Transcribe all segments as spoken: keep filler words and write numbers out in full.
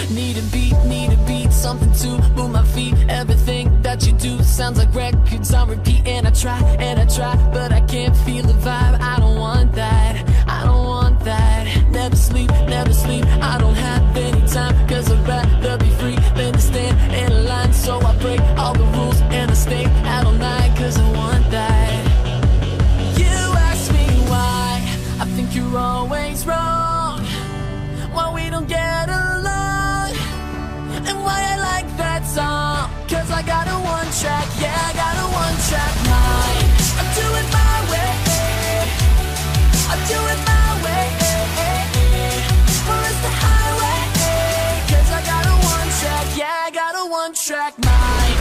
Need a beat, need a beat, something to move my feet. Everything that you do sounds like records on repeat. And I try, and I try, but I can't feel the vibe. I don't want that, I don't want that. Never sleep, never sleep, I don't have any time. Cause I'd rather be free than to stand in a line. So I break all the rules and I stay out all night. Cause I want that. You ask me why I think you're always wrong, why we don't get along, and why I like that song. Cause I got a one track, yeah, I got a one track mind. I do it my way, I do it my way, or it's the highway. Cause I got a one track, yeah, I got a one track mind.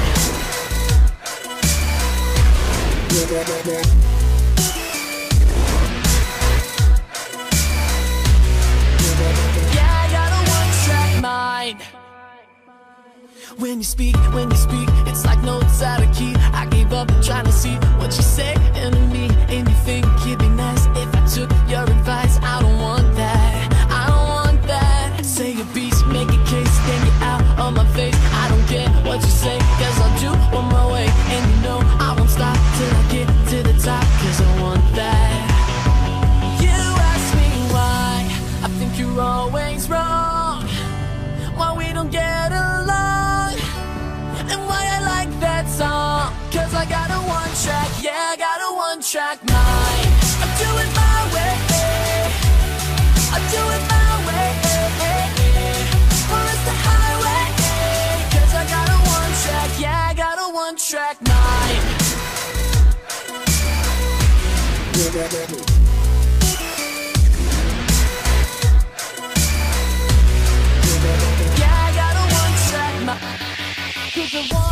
Yeah, I got a one track mind. When you speak, when you speak, it's like notes out of key. I gave up trying to see what you say to me. And you think it'd be nice if I took your advice. I don't want that, I don't want that. Say a piece, make a case, then you're out on my face. I don't care what you say, cause I'll do on my way. And you know I won't stop till I get to the top. Cause I want that. You ask me why I think you're always wrong, why we don't get along, and why I like that song. Cause I got a one track, yeah, I got a one track mind. I do it my way, I do it my way, or it's the highway. Cause I got a one track, yeah, I got a one track mind. Yeah, I got a one track mind. Cause I want